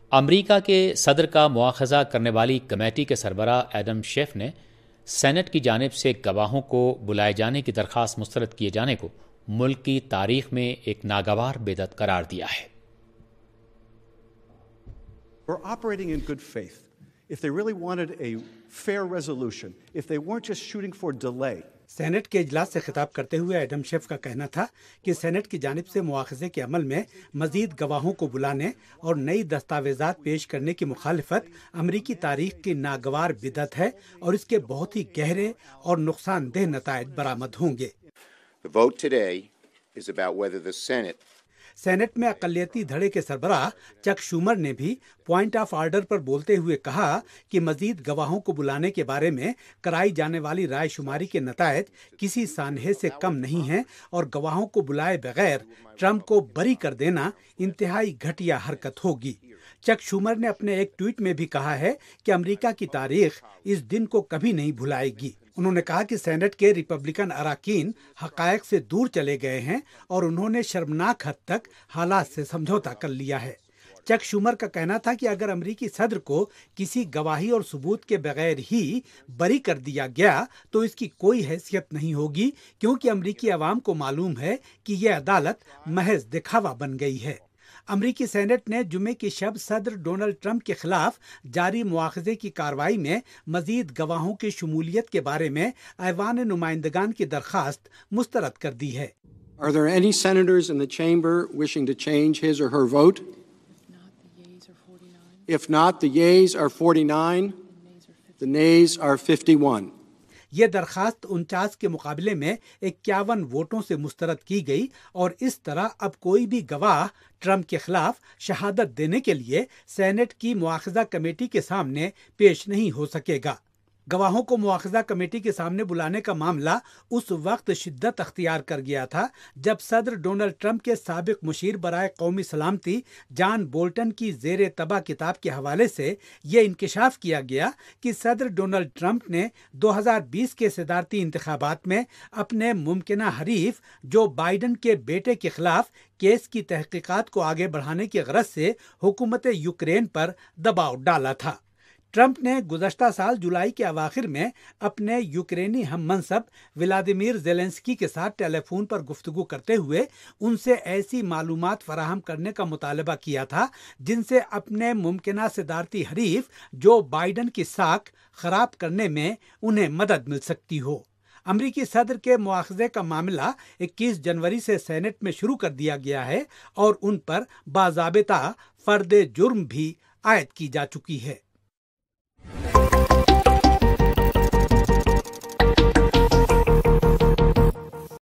امریکہ کے صدر کا مواخذہ کرنے والی کمیٹی کے سربراہ ایڈم شیف نے سینٹ کی جانب سے گواہوں کو بلائے جانے کی درخواست مسترد کیے جانے کو ملک کی تاریخ میں ایک ناگوار بدعت قرار دیا ہے۔ We're operating in good faith. If they really wanted a fair resolution, if they weren't just shooting for delay. Senate کے اجلاس سے خطاب کرتے ہوئے ایڈم شیف کا کہنا تھا کہ سینٹ کی جانب سے مواخذے کے عمل میں مزید گواہوں کو بلانے اور نئی دستاویزات پیش کرنے کی مخالفت امریکی تاریخ کی ناگوار بدعت ہے اور اس کے بہت ہی گہرے اور نقصان دہ نتائج برآمد ہوں گے۔ The vote today is about whether the Senate Senate میں اقلیتی دھڑے کے سربراہ چک شومر نے بھی پوائنٹ آف آرڈر پر بولتے ہوئے کہا کہ مزید گواہوں کو بلانے کے بارے میں کرائی جانے والی رائے شماری کے نتائج کسی سانحے سے کم نہیں ہیں اور گواہوں کو بلائے بغیر ٹرمپ کو بری کر دینا انتہائی گھٹیا حرکت ہوگی۔ چک شومر نے اپنے ایک ٹویٹ میں بھی کہا ہے کہ امریکہ کی تاریخ اس دن کو کبھی نہیں بھلائے گی۔ انہوں نے کہا کہ سینٹ کے ریپبلکن اراکین حقائق سے دور چلے گئے ہیں اور انہوں نے شرمناک حد تک حالات سے سمجھوتا کر لیا ہے۔ چک شومر کا کہنا تھا کہ اگر امریکی صدر کو کسی گواہی اور ثبوت کے بغیر ہی بری کر دیا گیا تو اس کی کوئی حیثیت نہیں ہوگی، کیونکہ امریکی عوام کو معلوم ہے کہ یہ عدالت محض دکھاوا بن گئی ہے۔ امریکی سینٹ نے جمعے کی شب صدر ڈونلڈ ٹرمپ کے خلاف جاری مواخذے کی کارروائی میں مزید گواہوں کی شمولیت کے بارے میں ایوان نمائندگان کی درخواست مسترد کر دی ہے۔ Are there any senators in the chamber wishing to change his or her vote? If not, the yeas are 49, the nays are 51. یہ درخواست 49 کے مقابلے میں 51 ووٹوں سے مسترد کی گئی اور اس طرح اب کوئی بھی گواہ ٹرمپ کے خلاف شہادت دینے کے لیے سینٹ کی مواخذہ کمیٹی کے سامنے پیش نہیں ہو سکے گا۔ گواہوں کو مواخذہ کمیٹی کے سامنے بلانے کا معاملہ اس وقت شدت اختیار کر گیا تھا جب صدر ڈونلڈ ٹرمپ کے سابق مشیر برائے قومی سلامتی جان بولٹن کی زیر طبع کتاب کے حوالے سے یہ انکشاف کیا گیا کہ صدر ڈونلڈ ٹرمپ نے 2020 کے صدارتی انتخابات میں اپنے ممکنہ حریف جو بائیڈن کے بیٹے کے خلاف کیس کی تحقیقات کو آگے بڑھانے کی غرض سے حکومت یوکرین پر دباؤ ڈالا تھا۔ ٹرمپ نے گزشتہ سال جولائی کے اواخر میں اپنے یوکرینی ہم منصب ولادیمیر زیلنسکی کے ساتھ ٹیلی فون پر گفتگو کرتے ہوئے ان سے ایسی معلومات فراہم کرنے کا مطالبہ کیا تھا جن سے اپنے ممکنہ صدارتی حریف جو بائیڈن کی ساکھ خراب کرنے میں انہیں مدد مل سکتی ہو۔ امریکی صدر کے مواخذے کا معاملہ 21 جنوری سے سینٹ میں شروع کر دیا گیا ہے اور ان پر باضابطہ فرد جرم بھی عائد کی جا چکی ہے۔